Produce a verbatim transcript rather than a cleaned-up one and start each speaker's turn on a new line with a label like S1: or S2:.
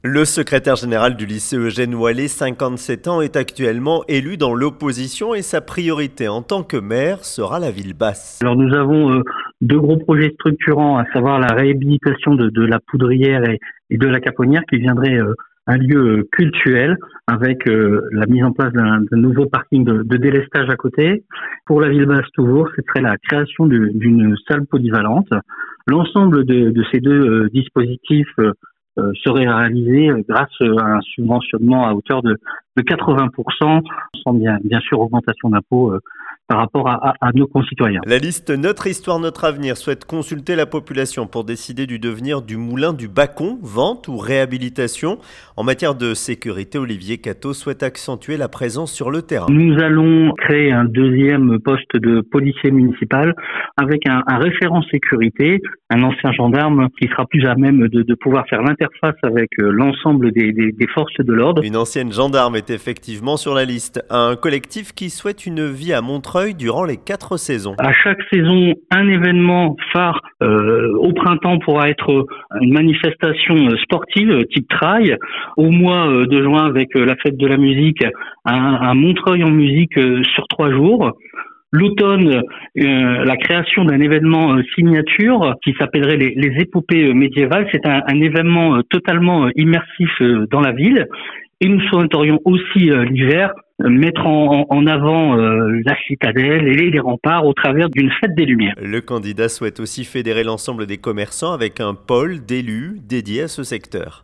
S1: Le secrétaire général du lycée Eugène Wallet, cinquante-sept ans, est actuellement élu dans l'opposition et sa priorité en tant que maire sera la ville basse.
S2: Alors nous avons euh, deux gros projets structurants, à savoir la réhabilitation de, de la Poudrière et, et de la Caponnière, qui viendrait euh, un lieu euh, cultuel avec euh, la mise en place d'un, d'un nouveau parking de, de délestage à côté. Pour la ville basse toujours, ce serait la création de, d'une salle polyvalente. L'ensemble de, de ces deux euh, dispositifs euh, Euh, serait réalisé grâce à un subventionnement à hauteur de, de quatre-vingts pour cent, sans bien, bien sûr augmentation d'impôts euh, par rapport à, à, à nos concitoyens.
S1: La liste Notre Histoire, Notre Avenir souhaite consulter la population pour décider du devenir du moulin du Bacon, vente ou réhabilitation. En matière de sécurité, Olivier Catteau souhaite accentuer la présence sur le terrain.
S2: Nous allons créer un deuxième poste de policier municipal avec un, un référent sécurité, un ancien gendarme qui sera plus à même de, de pouvoir faire l'interface avec l'ensemble des, des, des forces de l'ordre.
S1: Une ancienne gendarme est effectivement sur la liste. Un collectif qui souhaite une vie à Montreuil durant les quatre saisons.
S2: À chaque saison, un événement phare euh, au printemps pourra être une manifestation sportive type trail. Au mois de juin, avec la fête de la musique, un, un Montreuil en musique sur trois jours. L'automne, euh, la création d'un événement euh, signature qui s'appellerait les, les épopées médiévales. C'est un, un événement euh, totalement euh, immersif euh, dans la ville. Et nous souhaiterions aussi euh, l'hiver euh, mettre en, en avant euh, la citadelle et les, les remparts au travers d'une fête des Lumières.
S1: Le candidat souhaite aussi fédérer l'ensemble des commerçants avec un pôle d'élus dédié à ce secteur.